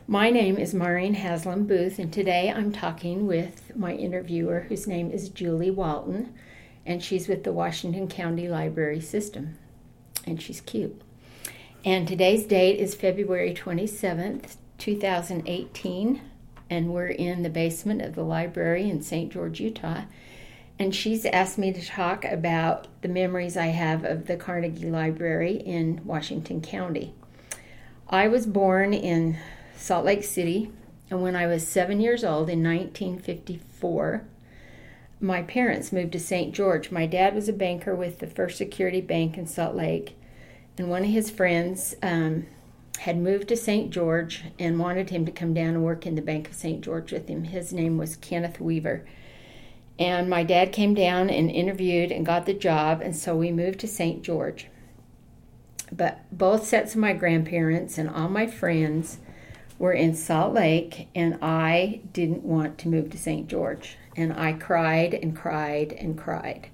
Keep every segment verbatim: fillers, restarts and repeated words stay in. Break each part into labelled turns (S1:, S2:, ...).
S1: My name is Maureen Haslam Booth, and today I'm talking with my interviewer, whose name is Julie Walton, and she's with the Washington County Library System, and she's cute. And today's date is February twenty-seventh, two thousand eighteen, and we're in the basement of the library in Saint George, Utah, and she's asked me to talk about the memories I have of the Carnegie Library in Washington County. I was born in Salt Lake City, and when I was seven years old in nineteen fifty-four, my parents moved to Saint George. My dad was a banker with the First Security Bank in Salt Lake, and one of his friends um, had moved to Saint George and wanted him to come down and work in the Bank of Saint George with him. His name was Kenneth Weaver. And my dad came down and interviewed and got the job, and so we moved to Saint George. But both sets of my grandparents and all my friends were in Salt Lake, and I didn't want to move to Saint George. And I cried and cried and cried.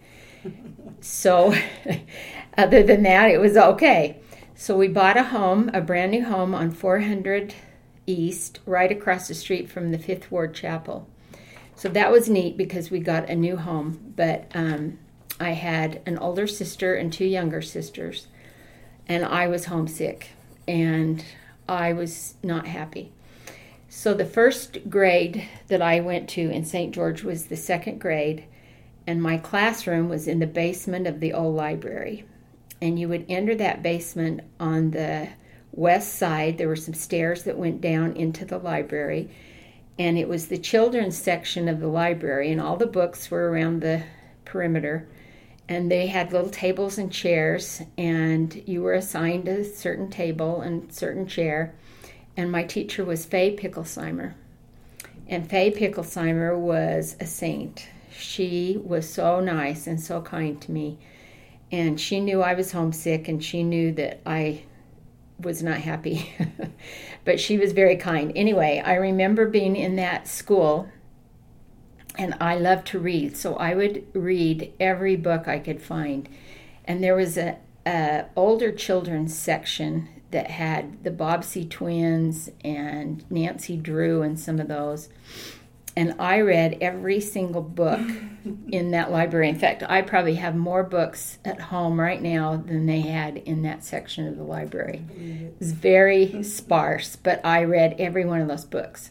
S1: So other than that, it was okay. So we bought a home, a brand new home on four hundred East, right across the street from the Fifth Ward Chapel. So that was neat because we got a new home. But um, I had an older sister and two younger sisters, and I was homesick, and I was not happy. So the first grade that I went to in Saint George was the second grade, and my classroom was in the basement of the old library. And you would enter that basement on the west side. There were some stairs that went down into the library, and it was the children's section of the library, and all the books were around the perimeter. And they had little tables and chairs, and you were assigned a certain table and certain chair. And my teacher was Faye Picklesheimer. And Faye Picklesheimer was a saint. She was so nice and so kind to me. And she knew I was homesick, and she knew that I was not happy. But she was very kind. Anyway, I remember being in that school, and I loved to read, so I would read every book I could find. And there was a, a older children's section that had the Bobbsey twins and Nancy Drew and some of those. And I read every single book in that library. In fact, I probably have more books at home right now than they had in that section of the library. It was very sparse, but I read every one of those books.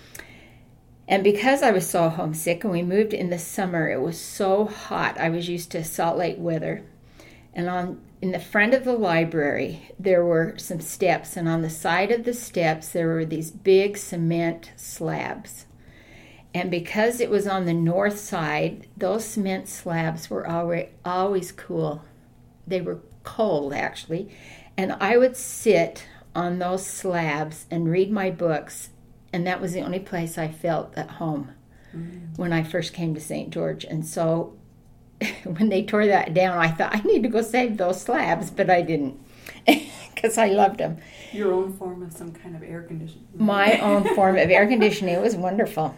S1: And because I was so homesick, and we moved in the summer, it was so hot. I was used to Salt Lake weather. And on in the front of the library, there were some steps. And on the side of the steps, there were these big cement slabs. And because it was on the north side, those cement slabs were already, always cool. They were cold, actually. And I would sit on those slabs and read my books. And that was the only place I felt at home mm. when I first came to Saint George. And so when they tore that down, I thought, I need to go save those slabs, but I didn't because I loved them.
S2: Your own form of some kind of air conditioning.
S1: My own form of air conditioning. It was wonderful.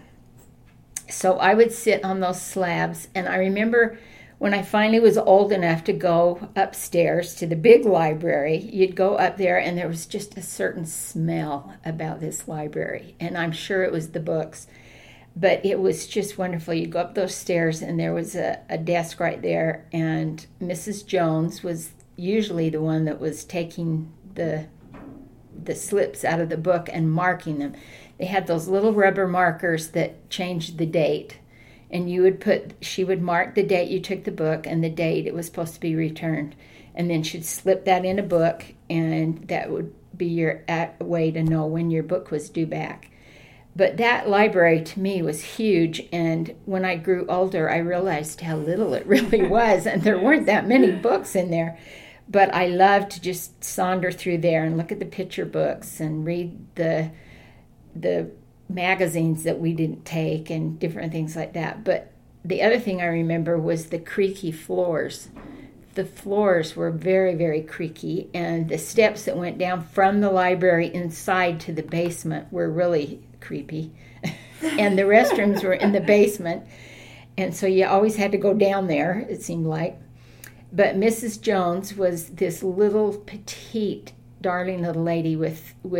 S1: So I would sit on those slabs, and I remember when I finally was old enough to go upstairs to the big library, you'd go up there, and there was just a certain smell about this library. And I'm sure it was the books, but it was just wonderful. You'd go up those stairs, and there was a, a desk right there, and Missus Jones was usually the one that was taking the the slips out of the book and marking them. They had those little rubber markers that changed the date. And you would put, she would mark the date you took the book and the date it was supposed to be returned. And then she'd slip that in a book, and that would be your way to know when your book was due back. But that library to me was huge, and when I grew older, I realized how little it really was, and there weren't that many books in there. But I loved to just saunter through there and look at the picture books and read the the magazines that we didn't take and different things like that. But the other thing I remember was the creaky floors. The floors were very, very creaky, and the steps that went down from the library inside to the basement were really creepy. And the restrooms were in the basement, and so you always had to go down there, it seemed like. But Missus Jones was this little petite, darling little lady with with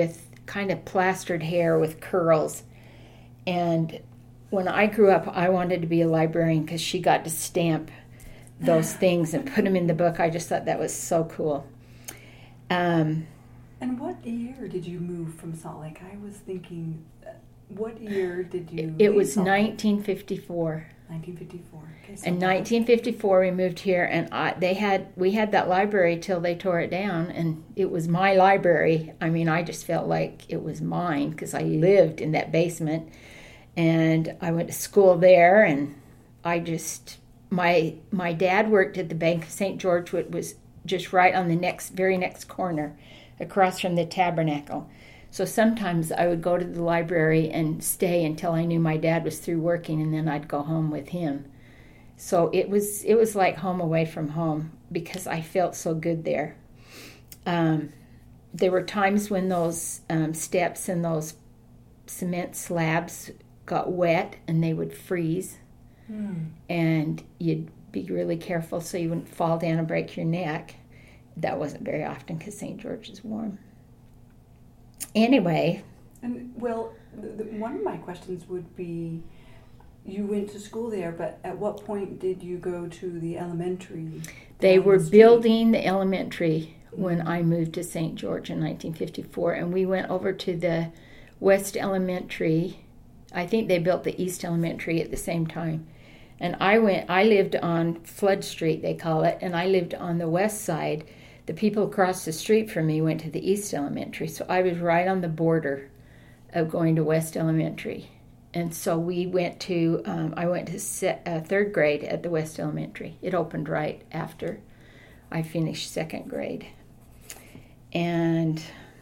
S1: kind of plastered hair with curls. And when I grew up, I wanted to be a librarian because she got to stamp those things and put them in the book. I just thought that was so cool. Um,
S2: and what year did you move from Salt Lake? I was thinking, uh, what year did you
S1: It was nineteen fifty-four.
S2: nineteen fifty-four. Okay, so
S1: in nineteen fifty-four, we moved here, and I, they had we had that library till they tore it down, and it was my library. I mean, I just felt like it was mine because I lived in that basement, and I went to school there, and I just my my dad worked at the Bank of Saint George, which was just right on the next very next corner, across from the Tabernacle. So sometimes I would go to the library and stay until I knew my dad was through working, and then I'd go home with him. So it was it was like home away from home because I felt so good there. Um, there were times when those um, steps and those cement slabs got wet and they would freeze, mm. and you'd be really careful so you wouldn't fall down and break your neck. That wasn't very often because Saint George is warm. Anyway.
S2: And, well, the, the, one of my questions would be, you went to school there, but at what point did you go to the elementary?
S1: They were the building the elementary when I moved to Saint George in nineteen fifty-four, and we went over to the West Elementary. I think they built the East Elementary at the same time. And I went, I lived on Flood Street, they call it, and I lived on the west side. The people across the street from me went to the East Elementary, so I was right on the border of going to West Elementary. And so we went to, um, I went to se- uh, third grade at the West Elementary. It opened right after I finished second grade. And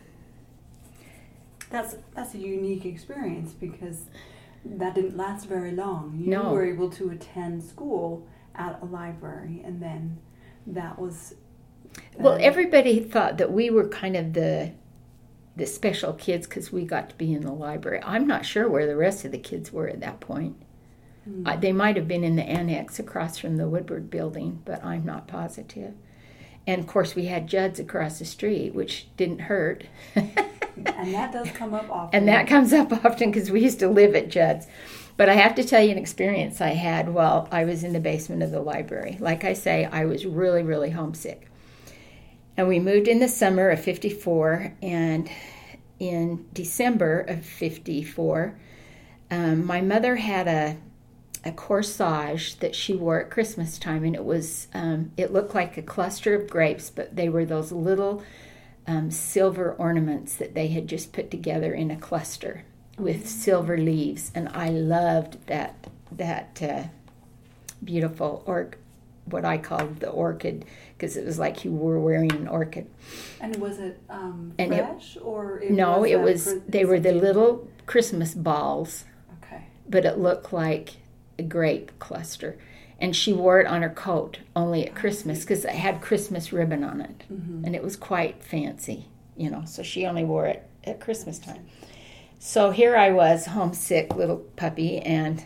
S2: that's that's a unique experience because that didn't last very long. You
S1: no.
S2: were able to attend school at a library, and then that was...
S1: Well, everybody thought that we were kind of the the special kids because we got to be in the library. I'm not sure where the rest of the kids were at that point. Mm. Uh, they might have been in the annex across from the Woodward building, but I'm not positive. And, of course, we had Judd's across the street, which didn't hurt.
S2: And that does come up often.
S1: And that comes up often because we used to live at Judd's. But I have to tell you an experience I had while I was in the basement of the library. Like I say, I was really, really homesick. And we moved in the summer of fifty-four, and in December of fifty-four, um, my mother had a a corsage that she wore at Christmas time, and it was um, it looked like a cluster of grapes, but they were those little um, silver ornaments that they had just put together in a cluster with silver leaves, and I loved that that uh, beautiful or what I called the orchid, because it was like you were wearing an orchid.
S2: And was it um,
S1: and
S2: fresh
S1: it,
S2: or it
S1: no?
S2: Was
S1: it was.
S2: Cr-
S1: they were the little Christmas balls.
S2: Okay.
S1: But it looked like a grape cluster, and she wore it on her coat only at Christmas because it had Christmas ribbon on it, mm-hmm. and it was quite fancy, you know. So she only wore it at Christmas time. So here I was, homesick little puppy, and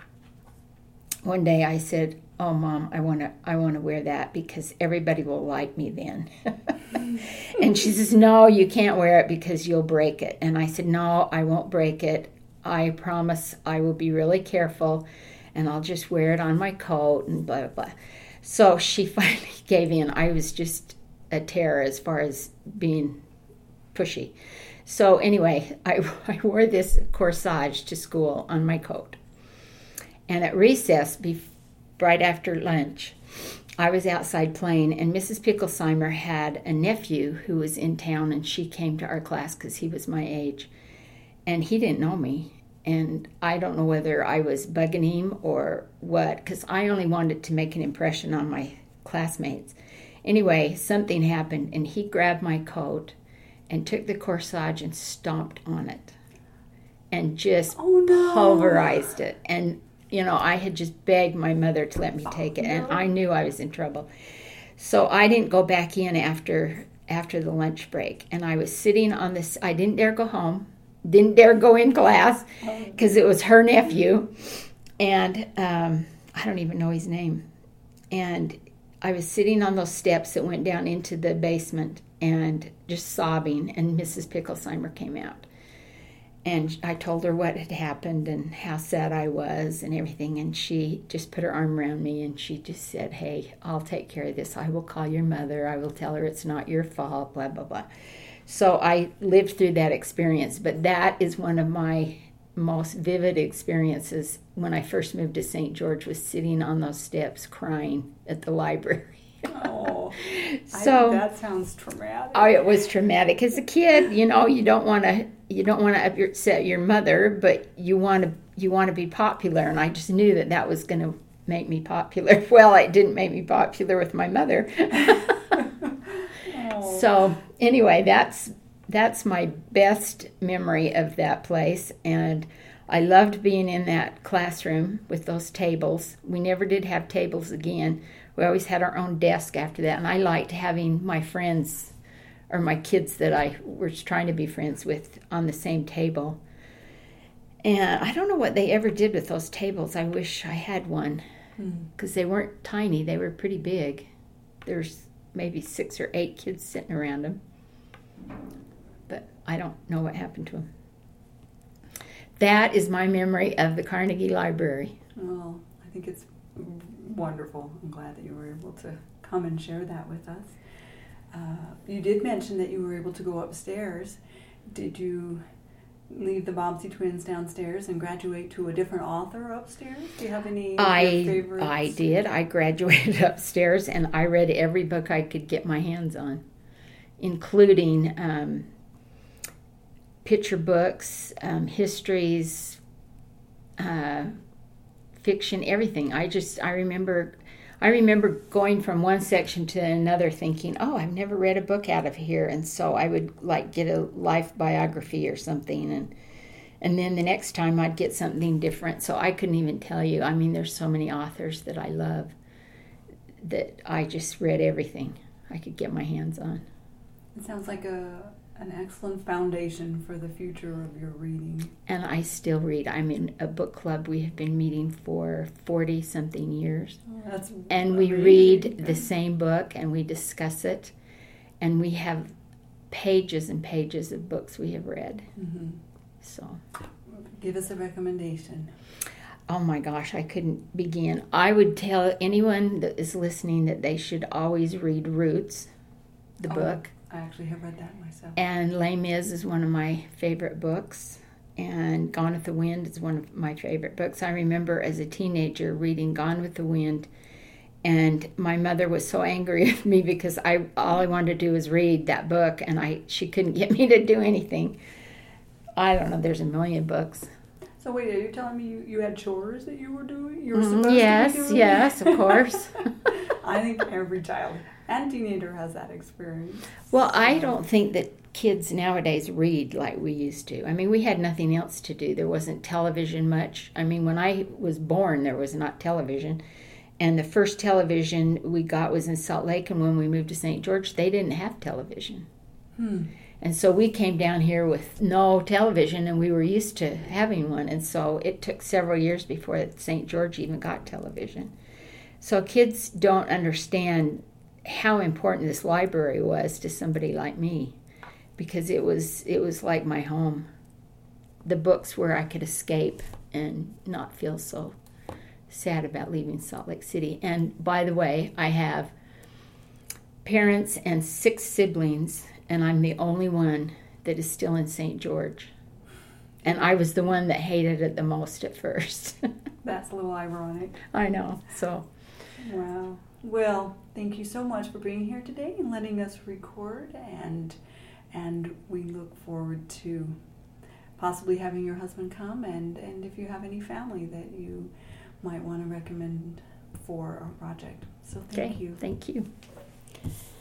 S1: one day I said, "Oh, Mom, I want to I want to wear that because everybody will like me then." And she says, "No, you can't wear it because you'll break it." And I said, "No, I won't break it. I promise I will be really careful, and I'll just wear it on my coat," and blah, blah, blah. So she finally gave in. I was just a terror as far as being pushy. So anyway, I, I wore this corsage to school on my coat. And at recess, before right after lunch, I was outside playing, and Missus Picklesheimer had a nephew who was in town, and she came to our class because he was my age. And he didn't know me, and I don't know whether I was bugging him or what, because I only wanted to make an impression on my classmates. Anyway, something happened, and he grabbed my coat and took the corsage and stomped on it and just
S2: oh, no.
S1: pulverized it. And you know, I had just begged my mother to let me take it, and I knew I was in trouble. So I didn't go back in after after the lunch break, and I was sitting on this. I didn't dare go home, didn't dare go in class, because it was her nephew, and um, I don't even know his name. And I was sitting on those steps that went down into the basement and just sobbing, and Missus Picklesheimer came out. And I told her what had happened and how sad I was and everything. And she just put her arm around me and she just said, hey, I'll take care of this. I will call your mother. I will tell her it's not your fault, blah, blah, blah. So I lived through that experience. But that is one of my most vivid experiences when I first moved to Saint George, was sitting on those steps crying at the library.
S2: Oh,
S1: so
S2: I, that sounds traumatic.
S1: Oh, it was traumatic. As a kid, you know, you don't want to you don't want to upset your mother, but you want to you want to be popular, and I just knew that that was going to make me popular. Well, it didn't make me popular with my mother.
S2: Oh.
S1: So anyway, that's that's my best memory of that place, and I loved being in that classroom with those tables. We never did have tables again. We always had our own desk after that, and I liked having my friends or my kids that I was trying to be friends with on the same table. And I don't know what they ever did with those tables. I wish I had one, because they weren't tiny. They were pretty big. There's maybe six or eight kids sitting around them, but I don't know what happened to them. That is my memory of the Carnegie Library.
S2: Well, I think it's wonderful. I'm glad that you were able to come and share that with us. Uh, you did mention that you were able to go upstairs. Did you leave the Bobbsey twins downstairs and graduate to a different author upstairs? Do you have any
S1: I,
S2: of your favorites?
S1: I did. I graduated upstairs, and I read every book I could get my hands on, including um, picture books, um, histories, uh, fiction, everything. I just, I remember, I remember going from one section to another thinking, oh, I've never read a book out of here. And so I would like get a life biography or something. And, and then the next time I'd get something different. So I couldn't even tell you. I mean, there's so many authors that I love that I just read everything I could get my hands on.
S2: It sounds like a an excellent foundation for the future of your reading.
S1: And I still read. I'm in a book club. We have been meeting for forty-something years.
S2: Oh, that's
S1: and we
S2: amazing.
S1: read the same book, and we discuss it. And we have pages and pages of books we have read.
S2: Mm-hmm.
S1: So,
S2: give us a recommendation.
S1: oh my gosh, I couldn't begin. I would tell anyone that is listening that they should always read Roots, the
S2: Oh.
S1: book.
S2: I actually have read that myself.
S1: And Les Mis is one of my favorite books. And Gone with the Wind is one of my favorite books. I remember as a teenager reading Gone with the Wind, and my mother was so angry with me because I all I wanted to do was read that book, and I she couldn't get me to do anything. I don't know, there's a million books.
S2: So wait, are you telling me you, you had chores that you were doing? You were
S1: Mm,
S2: supposed
S1: yes,
S2: to be doing?
S1: yes, of course.
S2: I think every child and teenager has that experience.
S1: Well, I don't think that kids nowadays read like we used to. I mean, we had nothing else to do. There wasn't television much. I mean, when I was born, there was not television. And the first television we got was in Salt Lake, and when we moved to Saint George, they didn't have television.
S2: Hmm.
S1: And so we came down here with no television, and we were used to having one. And so it took several years before Saint George even got television. So kids don't understand how important this library was to somebody like me, because it was it was like my home. The books where I could escape and not feel so sad about leaving Salt Lake City. And by the way, I have parents and six siblings, and I'm the only one that is still in Saint George. And I was the one that hated it the most at first.
S2: That's a little ironic.
S1: I know. So,
S2: Wow. Well, thank you so much for being here today and letting us record, and and we look forward to possibly having your husband come, and, and if you have any family that you might want to recommend for our project. So thank
S1: okay,
S2: you.
S1: Thank you.